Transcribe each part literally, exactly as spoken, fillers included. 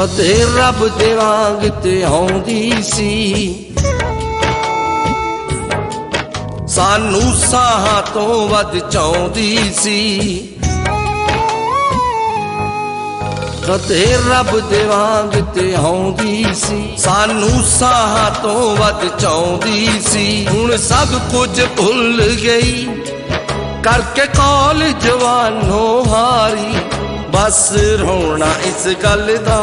ਕਦੇ ਰੱਬ ਦੇ ਵਾਂਗ ਤੇ ਆਉਂਦੀ ਸੀ, ਸਾਨੂੰ ਸਾਹਾਂ ਤੋਂ ਵੱਧ ਚਾਹੁੰਦੀ ਸੀ। ਕਦੇ ਰੱਬ ਦੇ ਵਾਂਗ ਤੇ ਆਉਂਦੀ ਸੀ, ਸਾਨੂੰ ਸਾਹਾਂ ਤੋਂ ਵੱਧ ਚਾਹੁੰਦੀ ਸੀ। ਹੁਣ ਸਭ ਕੁਝ ਭੁੱਲ ਗਈ ਕਰਕੇ ਕੌਲ ਜਵਾਨੋਂ ਹਾਰੀ, ਬਸ ਰੋਣਾ ਇਸ ਗੱਲ ਦਾ,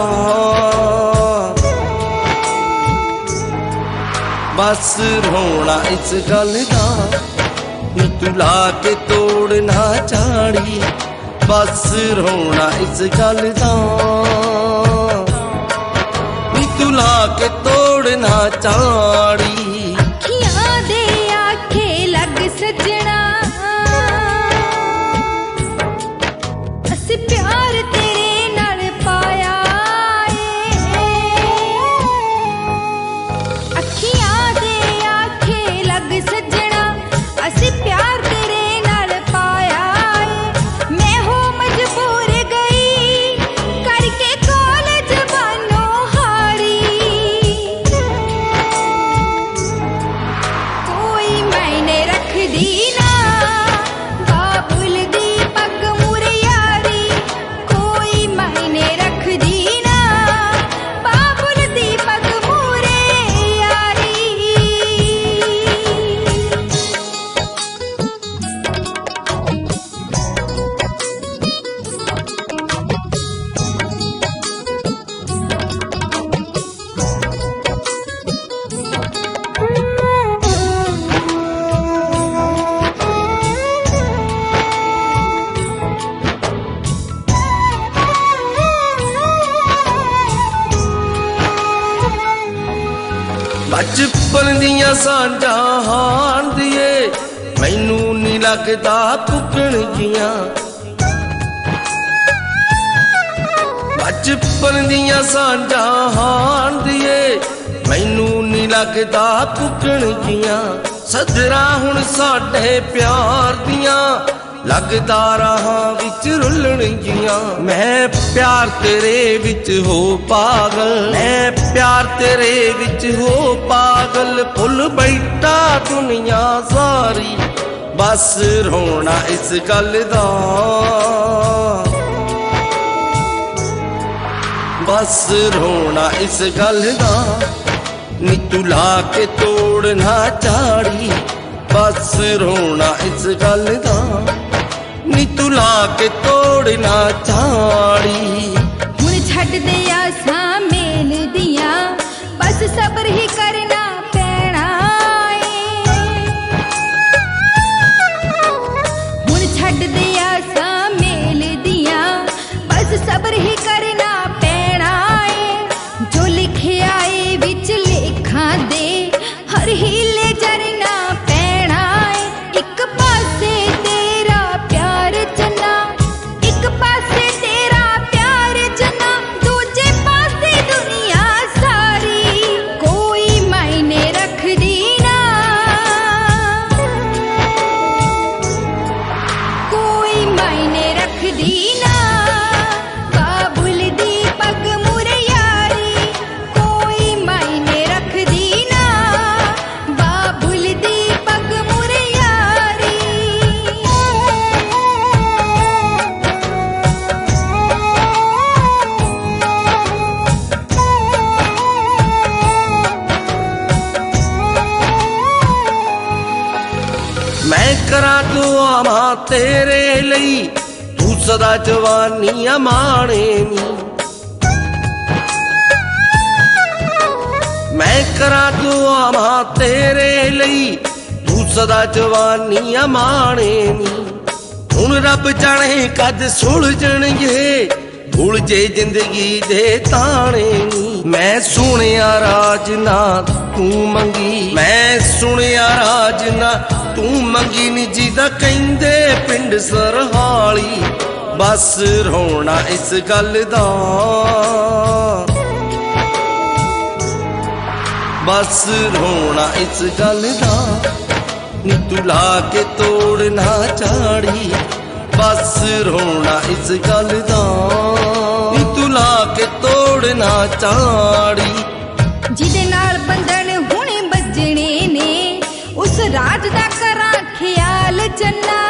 ਬਸ ਰੋਣਾ ਇਸ ਗੱਲ ਦਾ। ਨੀ ਤੂੰ ਲਾ ਕੇ ਤੋੜ ਨਾ ਝਾੜੀ, ਬਸ ਰੋਣਾ ਇਸ ਗੱਲ ਦਾ। ਨੀ ਤੂੰ ਲਾ ਕੇ ਤੋੜ ਨਾ ਝਾੜੀ। ਅੱਖੀਆਂ ਦੇ ਆਖੇ ਲੱਗ ਸੱਜਣਾ, ਅਸੀਂ ਪਿਆਰ ਤੇਰੇ ਨਾਲ ਪਾਇਆ ਏ। ਅੱਖੀਆਂ ਦੇ ਆਖੇ ਲੱਗ ਸੱਜਣਾ, ਅਸੀਂ ਪਿਆਰ ਤੇਰੇ ਨਾਲ ਪਾਇਆ ਏ। ਮੈਂ ਹੋ ਮਜਬੂਰ ਗਈ ਕਰਕੇ ਕਾਲਜ ਬਾਨੋਂ ਹਾਰੀ, ਕੋਈ ਮਾਇਨੇ ਰੱਖਦੀ ਨਾ ਬਾਬੁਲ ਦੀ ਪੱਗ ਮੂਰੇ ਯਾਰੀ, ਕੋਈ ਮਾਇਨੇ ਰੱਖਦੀ ਨਾ ਬਾਬੁਲ ਦੀ ਪੱਗ ਮੂਰੇ ਯਾਰੀ। ਬਚਪਨ ਦੀਆਂ ਸਾਂਝਾਂ ਹਾਣ ਦੀਏ, ਮੈਨੂੰ ਨੀ ਲੱਗਦਾ ਪੁੱਗਣਗੀਆਂ। ਬਚਪਨ ਦੀਆਂ ਸਾਂਝਾਂ ਹਾਣ ਦੀਏ, ਮੈਨੂੰ ਨੀ ਲੱਗਦਾ ਪੁੱਗਣਗੀਆਂ। ਸੱਜਣਾ ਹੁਣ ਸਾਡੇ ਪਿਆਰ ਦੀਆਂ ਲੱਗਦਾ ਰਾਹਾਂ ਵਿੱਚ ਰੁਲਣਗੀਆਂ। ਮੈਂ ਪਿਆਰ ਤੇਰੇ ਵਿੱਚ ਹੋ ਪਾਗਲ, ਮੈਂ ਪਿਆਰ ਤੇਰੇ ਵਿੱਚ ਹੋ ਪਾਗਲ। ਭੁੱਲ ਬੈਠਾ ਦੁਨੀਆ ਸਾਰੀ, ਬਸ ਰੋਣਾ ਇਸ ਗੱਲ ਦਾ, ਬਸ ਰੋਣਾ ਇਸ ਗੱਲ ਦਾ। ਨੀ ਤੂੰ ਲਾ ਕੇ ਤੋੜ ਨਾ ਝਾੜੀ, ਬਸ ਰੋਣਾ ਇਸ ਗੱਲ ਦਾ। ਨੀ ਤੂੰ ਲਾ ਕੇ ਤੋੜ ਨਾ ਝਾੜੀ। ਹੁਣ ਛੱਡ ਦੇ ਆਸਾਂ ਮੇਲ ਦੀਆਂ, ਬਸ ਸਬਰ ਹੀ ਕਰਨਾ ਪੈਣਾ ਏ। ਹੁਣ ਛੱਡ ਦੇ ਆਸਾਂ ਮੇਲ ਦੀਆਂ, ਬਸ ਸਬਰ ਹੀ ਕਰਨਾ ਪੈਣਾ ਏ। ਜੋ ਲਿਖਿਆ ਏ ਵਿੱਚ ਲੇਖਾਂ ਦੇ, ਹਰ ਹੀਲੇ ਜਰਨਾ ਪੈਣਾ ਏ। ਇੱਕ ਪਾਸੇ ਤੇਰਾ ਪਿਆਰ ਚੰਨਾ, ਇੱਕ ਪਾਸੇ ਤੇਰਾ ਪਿਆਰ ਚੰਨਾ, ਦੂਜੇ ਪਾਸੇ ਦੁਨੀਆ ਸਾਰੀ, ਕੋਈ ਮਾਇਨੇ ਰੱਖਦੀ ਨਾ, ਕੋਈ ਮਾਇਨੇ ਰੱਖਦੀ ਨਾ ਬਾਬੁਲ ਦੀ ਪੱਗ ਮੂਰੇ ਯਾਰੀ, ਕੋਈ ਮਾਇਨੇ ਰੱਖਦੀ ਨਾ ਬਾਬੁਲ ਦੀ ਪੱਗ ਮੂਰੇ ਯਾਰੀ। ਮੈਂ ਕਰਾਂ ਦੁਆਵਾਂ ਤੇਰੇ ਲਈ, ਤੂੰ ਸਦਾ ਜਵਾਨੀਆਂ ਮਾਣੇਵੀਂ। ਮੈਂ ਕਰਾਂ ਦੁਆਵਾਂ ਤੇਰੇ ਲਈ, ਤੂੰ ਸਦਾ ਜਵਾਨੀਆਂ ਮਾਣੇਵੀਂ। ਹੁਣ ਰੱਬ ਜਾਣੇ ਕਦ ਸੁਲਝਣਗੇ, ਭੁੱਲ ਜੇ ਜ਼ਿੰਦਗੀ ਦੇ ਤਾਣੇ ਨੀ। ਮੈਂ ਸੁਣਿਆ ਰਾਜ ਨਾ ਤੂੰ ਮੰਗੀ, ਮੈਂ ਸੁਣਿਆ ਰਾਜ ਨਾ ਤੂੰ ਮੰਗੀ ਨੀ। ਜਿਹਦਾ ਕਹਿੰਦੇ ਪਿੰਡ ਸਰਹਾਲੀ, ਬਸ ਰੋਣਾ ਇਸ ਗੱਲ ਦਾ, ਬਸ ਰੋਣਾ ਇਸ ਗੱਲ ਦਾ। ਨੀ ਤੂੰ ਲਾ ਕੇ ਤੋੜ ਨਾ ਝਾੜੀ, ਬਸ ਰੋਣਾ ਇਸ ਗੱਲ ਦਾ। ਨੀ ਤੂੰ ਲਾ ਕੇ ਤੋੜ ਜੋੜ ਨਾ ਚਾੜੀ। ਜਿਹਦੇ ਨਾਲ ਬੰਧਨ ਹੁਣ ਬੱਜਣੇ ਨੇ ਉਸ ਰਾਜ ਦਾ ਕਰਾਂ ਖਿਆਲ ਚੰਨਾ।